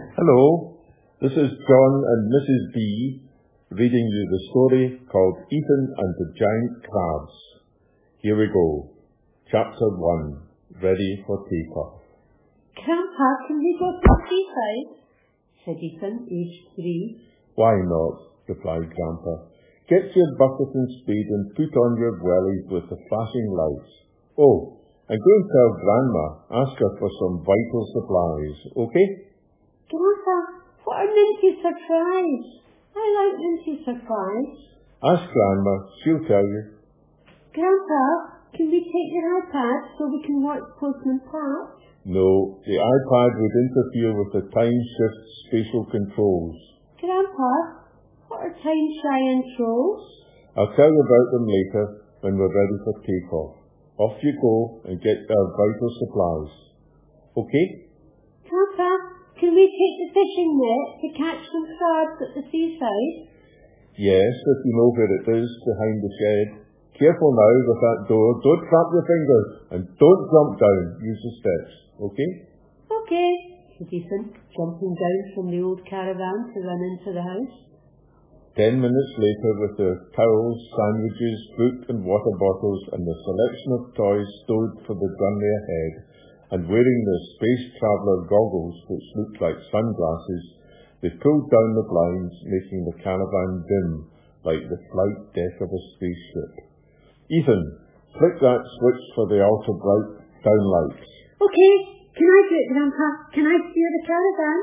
Hello, this is John and Mrs. B reading you the story called Ethan and the Giant Crabs. Here we go. Chapter 1, ready for takeoff. Grandpa, can we go to the seaside? Said Ethan, aged 3. Why not? Replied Grandpa. Get your bucket and spade and put on your wellies with the flashing lights. Oh, and go and tell Grandma, ask her for some vital supplies, okay? Grandpa, what are Minty Surprise? I like Minty Surprise. Ask Grandma, she'll tell you. Grandpa, can we take your iPad so we can watch Postman Pat? No, the iPad would interfere with the time shift spatial controls. Grandpa, what are time Cheyenne trolls? I'll tell you about them later when we're ready for takeoff. Off you go and get our vital supplies. Okay? Grandpa, can we take the fishing net to catch some crabs at the seaside? Yes, if you know where it is, behind the shed. Careful now with that door. Don't trap your fingers and don't jump down. Use the steps, okay? Okay, said Ethan, jumping down from the old caravan to run into the house. 10 minutes later, with their towels, sandwiches, fruit and water bottles and the selection of toys stowed for the journey ahead, and wearing their space traveller goggles, which looked like sunglasses, they pulled down the blinds, making the caravan dim, like the flight deck of a spaceship. Ethan, flick that switch for the ultra-bright downlights. Okay, can I do it, Grandpa? Can I steer the caravan?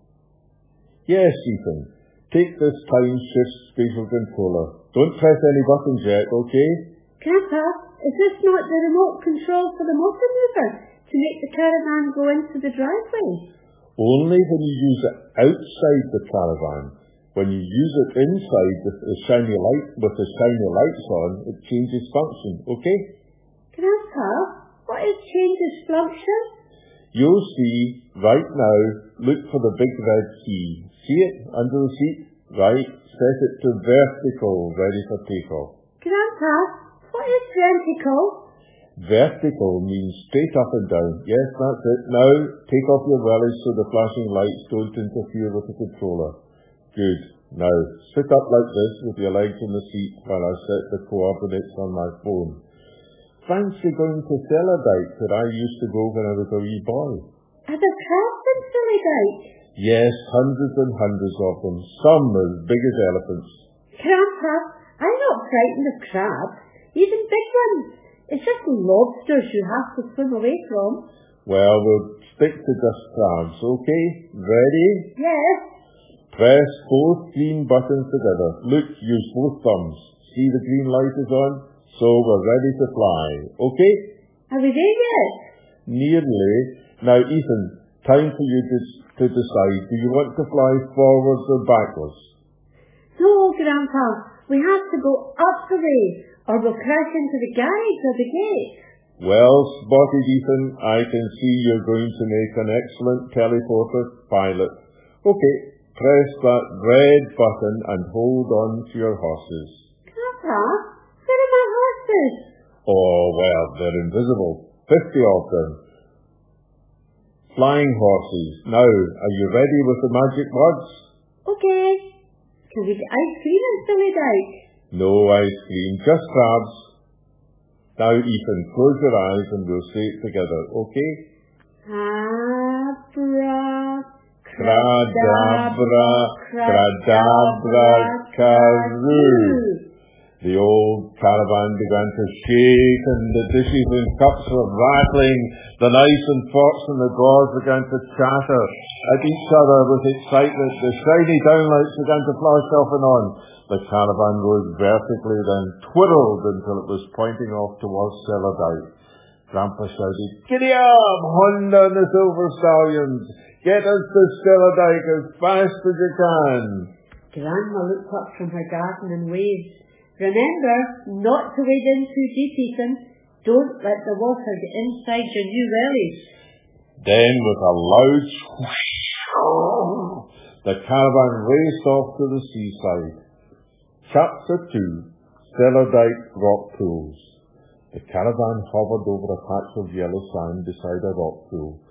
Yes, Ethan. Take this time shift spatial controller. Don't press any buttons yet, okay? Grandpa, is this not the remote control for the motor mover to make the caravan go into the driveway? Only when you use it outside the caravan. When you use it inside with the shiny lights on, it changes function, okay? Grandpa, what is changes function? You'll see right now. Look for the big red key. See it under the seat? Right. Set it to vertical, ready for takeoff. Grandpa, what is vertical? Vertical means straight up and down. Yes, that's it. Now, take off your wellies so the flashing lights don't interfere with the controller. Good. Now, sit up like this with your legs on the seat while I set the coordinates on my phone. Fancy going to Celladike where I used to go when I was a wee boy. Are there crabs in Celladike? Yes, hundreds and hundreds of them, some as big as elephants. Grandpa, I'm not frightened of crabs, even big ones. It's just lobsters you have to swim away from. Well, we'll stick to just crabs, okay? Ready? Yes. Press both green buttons together. Look, use both thumbs. See the green light is on? So we're ready to fly, okay? Are we there yet? Nearly. Now, Ethan, time for you to decide. Do you want to fly forwards or backwards? No, Grandpa. We have to go up the way, or we'll crash into the garage or the gate. Well spotted, Ethan. I can see you're going to make an excellent teleporter pilot. Okay, press that red button and hold on to your horses. Grandpa, where are my horses? Oh, well, they're invisible. 50 of them. Flying horses. Now, are you ready with the magic words? Okay. Can we get ice cream in Celladike? No ice cream, just crabs. Now, Ethan, close your eyes and we'll say it together, okay? Cradabra, The old caravan began to shake and the dishes and cups were rattling. The knives and forks and the drawers began to chatter at each other with excitement. The shiny downlights began to flash off and on. The caravan rose vertically, then twirled until it was pointing off towards Celladike. Grandpa shouted, "Giddy up, Honda and the Silver Stallions! Get us to Celladike as fast as you can!" Grandma looked up from her garden and waved. Remember not to wade in too deep, Ethan. Don't let the water get inside your new wellies. Then, with a loud swoosh, the caravan raced off to the seaside. Chapter 2, Celladike Rock Pools. The caravan hovered over a patch of yellow sand beside a rock pool.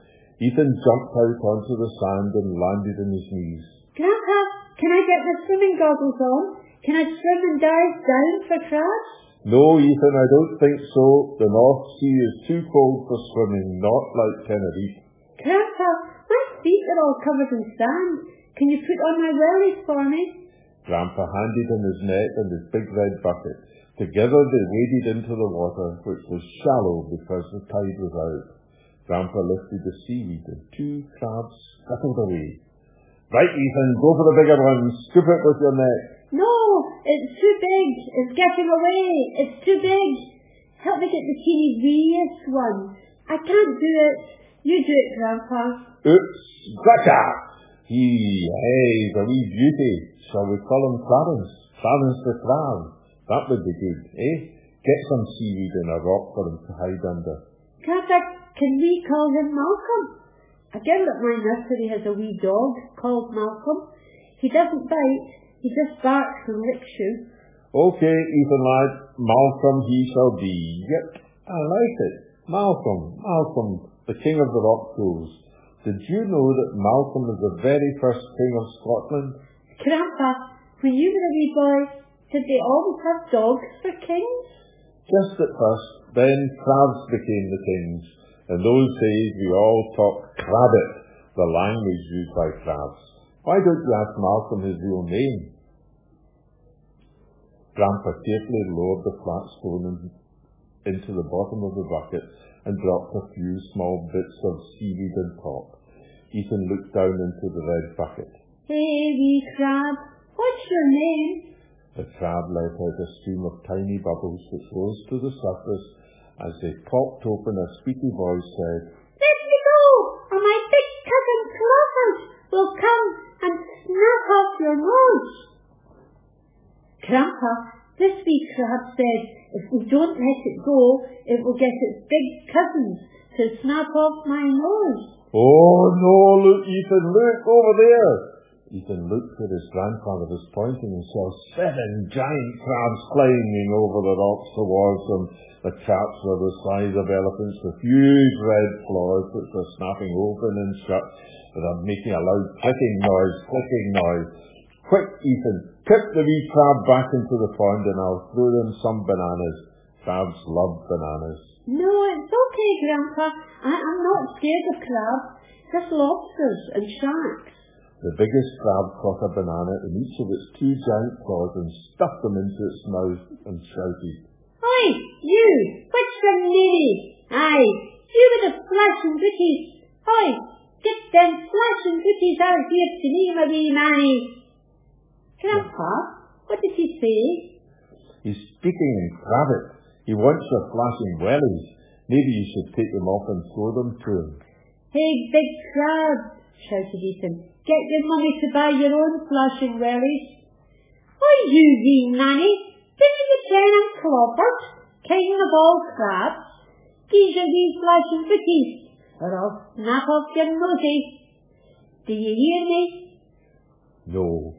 Ethan jumped out onto the sand and landed on his knees. Grandpa, can I get my swimming goggles on? Can I swim and dive down for crabs? No, Ethan, I don't think so. The North Sea is too cold for swimming, not like Tenerife. Grandpa, my feet are all covered in sand. Can you put on my wellies for me? Grandpa handed him his net and his big red bucket. Together they waded into the water, which was shallow because the tide was out. Grandpa lifted the seaweed and 2 crabs scuttled away. Right, Ethan, go for the bigger one. Scoop it with your net. No, it's too big. It's getting away. It's too big. Help me get the teeny weeest one. I can't do it. You do it, Grandpa. Oops, gotcha! Hey, the wee beauty. Shall we call him Clarence? Clarence the crab. That would be good, eh? Get some seaweed and a rock for him to hide under. Grandpa, can we call him Malcolm? A girl at my nursery has a wee dog called Malcolm. He doesn't bite. He just barks and licks you. Okay, Ethan lad, Malcolm he shall be. Yep, I like it. Malcolm, the king of the rock pools. Did you know that Malcolm was the very first king of Scotland? Grandpa, when you were a wee boy, did they always have dogs for kings? Just at first, then crabs became the kings. In those days we all talked crabbit, the language used by crabs. Why don't you ask Malcolm his real name? Grandpa carefully lowered the flat stone into the bottom of the bucket and dropped a few small bits of seaweed on top. Ethan looked down into the red bucket. Hey, wee crab, what's your name? The crab let out a stream of tiny bubbles which rose to the surface. As they popped open, a squeaky voice said, Let me go, or my big cousin Clifford will come and snap off your nose. Grandpa, this wee crab said, if we don't let it go, it will get its big cousins to snap off my nose. Oh no, look, Ethan, look over there. Ethan looked where his grandfather was pointing and saw 7 giant crabs climbing over the rocks towards them. The chaps were the size of elephants with huge red claws which were snapping open and shut without making a loud clicking noise. Quick, Ethan, tip the wee crab back into the pond and I'll throw them some bananas. Crabs love bananas. No, it's okay, Grandpa. I'm not scared of crabs, just lobsters and sharks. The biggest crab caught a banana in each of its 2 giant claws and stuffed them into its mouth and shouted, Oi, you! What's your name? Aye, you with the flashing booties. Oi, get them flashing booties out here to me, my wee manny. Grandpa, what did he say? He's speaking in crabbit. He wants your flashing wellies. Maybe you should take them off and throw them to him. Hey, big crab, shouted Ethan. Get your mummy to buy your own flashing wellies. Oi, you wee nanny, didn't you say I'm Clobbered, king of all crabs? These are these flashing booties, or I'll snap off your nosy. Do you hear me? No.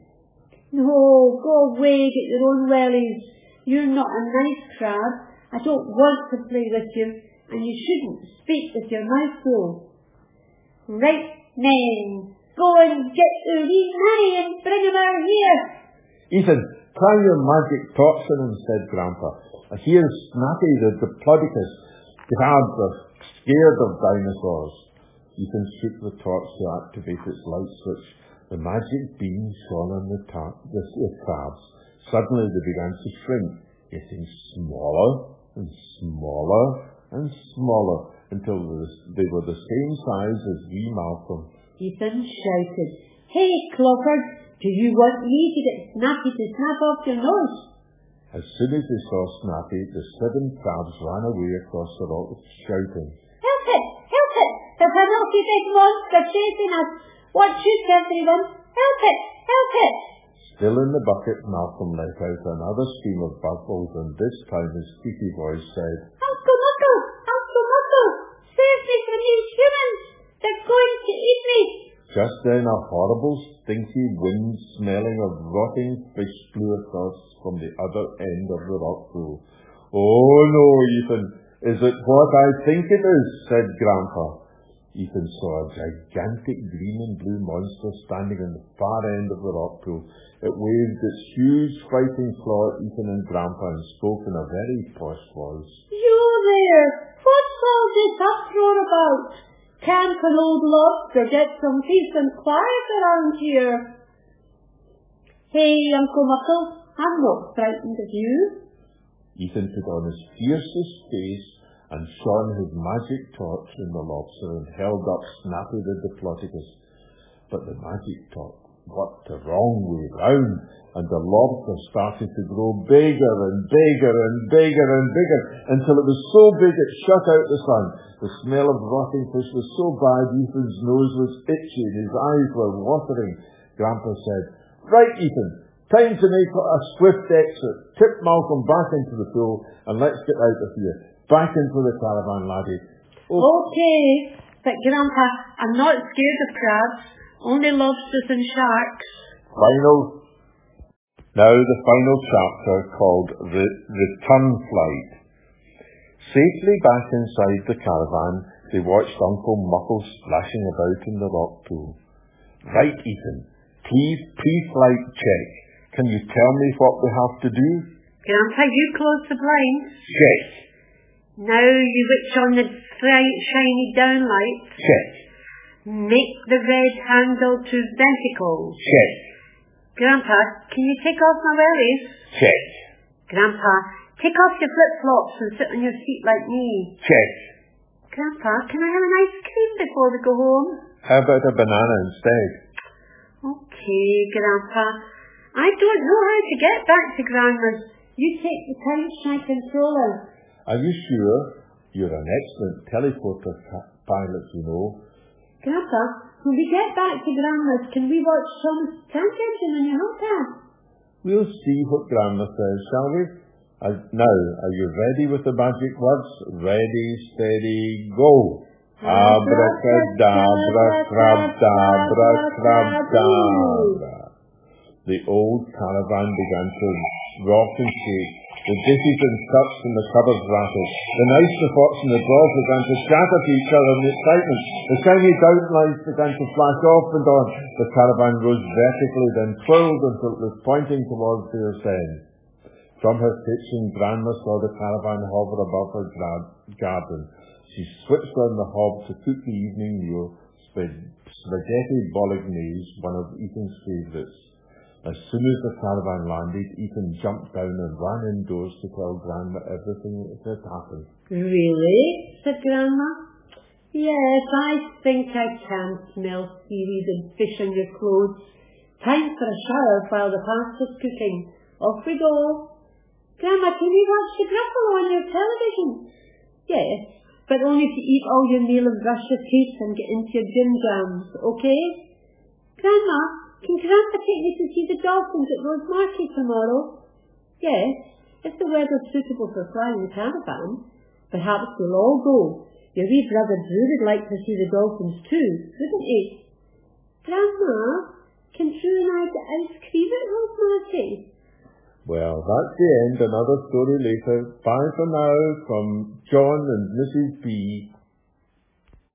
No, go away, get your own wellies. You're not a nice crab. I don't want to play with you, and you shouldn't speak with your mouth full. Right, men, go and get the wee nanny and bring him out here. Ethan, try your magic torch on him, said Grandpa. Here's Snappy the Diplodocus. Crabs are scared of dinosaurs. Ethan shook the torch to activate its light switch. The magic beam shone on the crabs. Suddenly they began to shrink, getting smaller and smaller and smaller until they were the same size as wee Malcolm. Ethan shouted, Hey, Clifford, do you want me to get Snappy to snap off your nose? As soon as they saw Snappy, the 7 crabs ran away across the rock shouting, Help it! Help it! There's a naughty big monster chasing us! Watch it, everyone! Help it! Help it! Still in the bucket, Malcolm let out another stream of bubbles, and this time his squeaky voice said, Uncle Muckle! Save me from these humans! They're going to eat me! Just then a horrible, stinky wind smelling of rotting fish blew across from the other end of the rock pool. Oh no, Ethan, is it what I think it is? Said Grandpa. Ethan saw a gigantic green and blue monster standing on the far end of the rock pool. It waved its huge fighting claw at Ethan and Grandpa and spoke in a very posh voice. You there! What's all this uproar about? Can't an old lobster get some peace and quiet around here? Hey, Uncle Muckle, I'm not frightened of you. Ethan put on his fiercest face and shone his magic torch in the lobster and held up Snappy the Diplodocus. But the magic torch worked the wrong way round, and the lobster started to grow bigger and bigger and bigger and bigger until it was so big it shut out the sun. The smell of rotting fish was so bad Ethan's nose was itchy and his eyes were watering. Grandpa said, "Right, Ethan, time to make a swift exit. Tip Malcolm back into the pool and let's get out of here. Back into the caravan, laddie." Okay, but Grandpa, I'm not scared of crabs. Only lobsters and sharks. Now the final chapter called the Return Flight. Safely back inside the caravan, they watched Uncle Muckle splashing about in the rock pool. "Right, Ethan, please pre-flight check. Can you tell me what we have to do?" Grandpa, you close the blinds. Check. Now you switch on the bright, shiny downlight. Check. Make the red handle to ventricle. Check. Grandpa, can you take off my wellies? Check. Grandpa, take off your flip-flops and sit on your feet like me. Check. Grandpa, can I have an ice cream before we go home? How about a banana instead? Okay, Grandpa. I don't know how to get back to Grandma's. You take the time controller. Are you sure? You're an excellent teleporter pilot, you know. Grandpa, when we get back to Grandma's, can we watch Thomas the Tank Engine on your iPad? We'll see what Grandma says, shall we? Now, are you ready with the magic words? Ready, steady, go. Abracadabra, crabdabra, crabdabra. The old caravan began to rock and shake. The dishes and cups and the cupboards rattled. The knives, the forks and the drawers began to shatter to each other in excitement. The shiny downlights began to flash off and on. The caravan rose vertically, then twirled until it was pointing towards the ascent. From her kitchen, Grandma saw the caravan hover above her garden. She switched on the hob to cook the evening meal, spaghetti bolognese, one of Ethan's favourites. As soon as the caravan landed, Ethan jumped down and ran indoors to tell Grandma everything that had happened. Really? Said Grandma. Yes, I think I can smell seaweed and fish on your clothes. Time for a shower while the pasta's cooking. Off we go. Grandma, can we watch the Gruffalo on your television? Yes, but only to eat all your meal and brush your teeth and get into your gym jams, okay? Grandma, can Grandpa take me to see the dolphins at Rosemarkie tomorrow? Yes, if the weather's suitable for flying the caravan. Perhaps we'll all go. Your wee brother Drew would like to see the dolphins too, wouldn't he? Grandma, can Drew and I get ice cream at Rosemarkie? Well, that's the end. Another story later. Bye for now from John and Mrs. B.